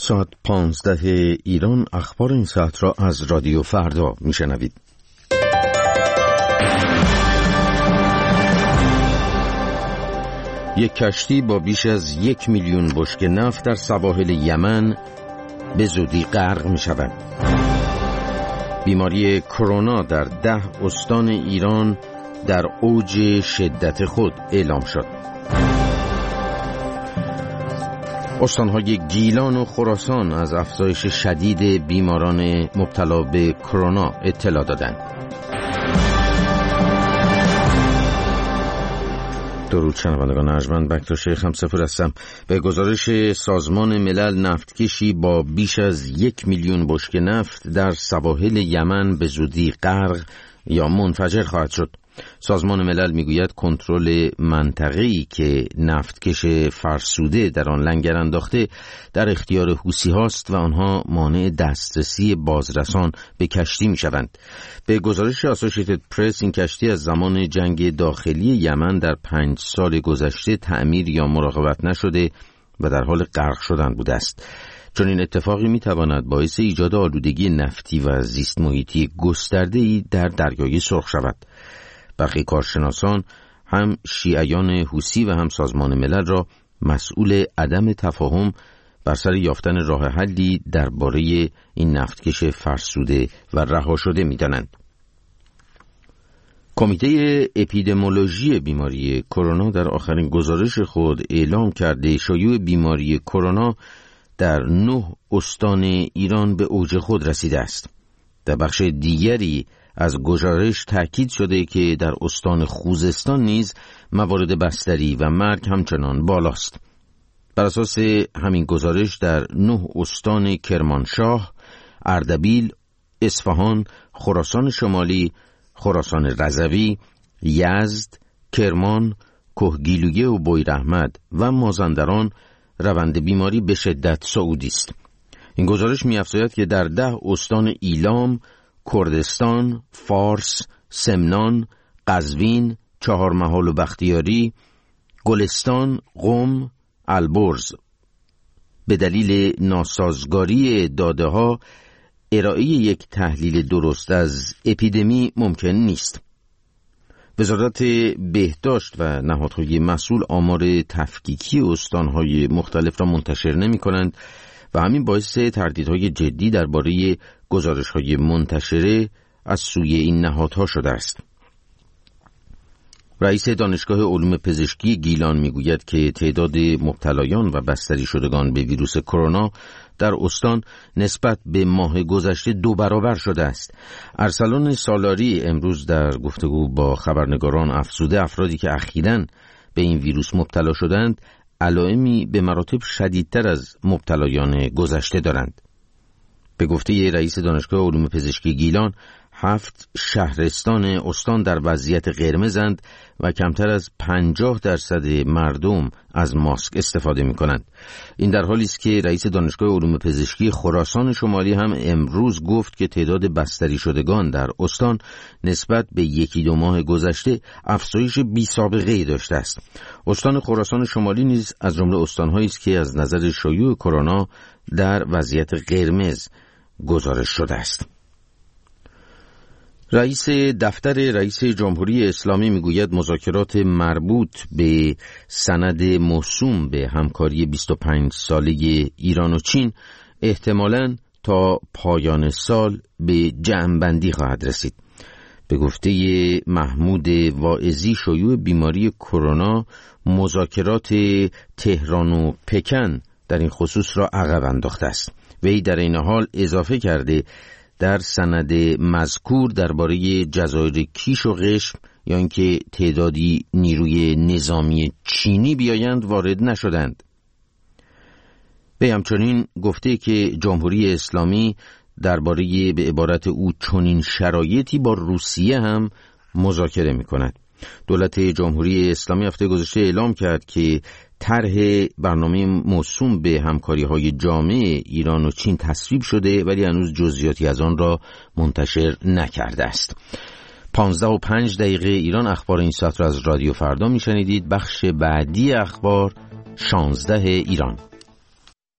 ساعت 15 ایران اخبار این ساعت را از رادیو فردا میشنوید. یک کشتی با بیش از 1 میلیون بشکه نفت در سواحل یمن به زودی غرق می شود. بیماری کرونا در 10 استان ایران در اوج شدت خود اعلام شد. استانهای گیلان و خراسان از افزایش شدید بیماران مبتلا به کرونا اطلاع دادند. درود شنوندگان ارجمند، بکتر شیخ همسفر هستم. به گزارش سازمان ملل، نفتکشی با بیش از 1 میلیون بشکه نفت در سواحل یمن به زودی غرق یا منفجر خواهد شد. سازمان ملل میگوید کنترل منطقه‌ای که نفتکش فرسوده در آن لنگر انداخته در اختیار حوثی هاست و آنها مانع دسترسی بازرسان به کشتی میشوند. به گزارش اسوسییتد پرس، این کشتی از زمان جنگ داخلی یمن در 5 سال گذشته تعمیر یا مراقبت نشده و در حال غرق شدن بوده است. چون این اتفاقی میتواند باعث ایجاد آلودگی نفتی و زیست محیطی گسترده‌ای در دریای سرخ شود. برخی کارشناسان هم شیعیان حوثی و هم سازمان ملل را مسئول عدم تفاهم بر سر یافتن راه حلی درباره این نفتکش فرسوده و رها شده می‌دانند. کمیته اپیدمیولوژی بیماری کرونا در آخرین گزارش خود اعلام کرده شیوع بیماری کرونا در 9 استان ایران به اوج خود رسیده است. در بخش دیگری از گزارش تأکید شده که در استان خوزستان نیز موارد بستری و مرگ همچنان بالاست. بر اساس همین گزارش در 9 استان کرمانشاه، اردبیل، اصفهان، خراسان شمالی، خراسان رضوی، یزد، کرمان، کهگیلویه و بویراحمد و مازندران روند بیماری به شدت صعودی است. این گزارش می‌افزاید که در 10 استان ایلام، کردستان، فارس، سمنان، قزوین، چهارمحال و بختیاری، گلستان، قم، البرز به دلیل ناسازگاری داده‌ها ارائه یک تحلیل درست از اپیدمی ممکن نیست. وزارت بهداشت و نهادهای مسئول آمار تفکیکی استانهای مختلف را منتشر نمی‌کنند و همین باعث تردیدهای جدی درباره گزارش‌های منتشره از سوی این نهادها شده است. رئیس دانشگاه علوم پزشکی گیلان میگوید که تعداد مبتلایان و بستری شدگان به ویروس کرونا در استان نسبت به ماه گذشته 2 برابر شده است. ارسلان سالاری امروز در گفتگو با خبرنگاران افزوده افرادی که اخیراً به این ویروس مبتلا شدند علائمی به مراتب شدیدتر از مبتلایان گذشته دارند. به گفته رئیس دانشگاه علوم پزشکی گیلان، 7 شهرستان استان در وضعیت قرمزند و کمتر از 50% مردم از ماسک استفاده می کنند. این در حالی است که رئیس دانشگاه علوم پزشکی خراسان شمالی هم امروز گفت که تعداد بستری شدگان در استان نسبت به 1-2 ماه گذشته افزایش بی سابقه‌ای داشته است. استان خراسان شمالی نیز از جمله استان‌هایی است که از نظر شیوع کرونا در وضعیت قرمز گزارش شده است. رئیس دفتر رئیس جمهوری اسلامی میگوید مذاکرات مربوط به سند موسوم به همکاری 25 ساله ایران و چین احتمالاً تا پایان سال به جمع‌بندی خواهد رسید. به گفته محمود واعظی، شیوع بیماری کرونا مذاکرات تهران و پکن در این خصوص را عقب انداخته است. وی در این حال اضافه کرده در سند مذکور درباره جزایر کیش و قشم یا اینکه تعدادی نیروی نظامی چینی بیایند وارد نشدند. وی همچنین گفته که جمهوری اسلامی درباره به عبارت او چنین شرایطی با روسیه هم مذاکره می‌کند. دولت جمهوری اسلامی هفته گذشته اعلام کرد که طرح برنامه موسوم به همکاری‌های جامع ایران و چین تصویب شده ولی هنوز جزئیاتی از آن را منتشر نکرده است. 15:05 ایران اخبار این ساعت را از رادیو فردا میشنیدید. بخش بعدی اخبار 16 ایران.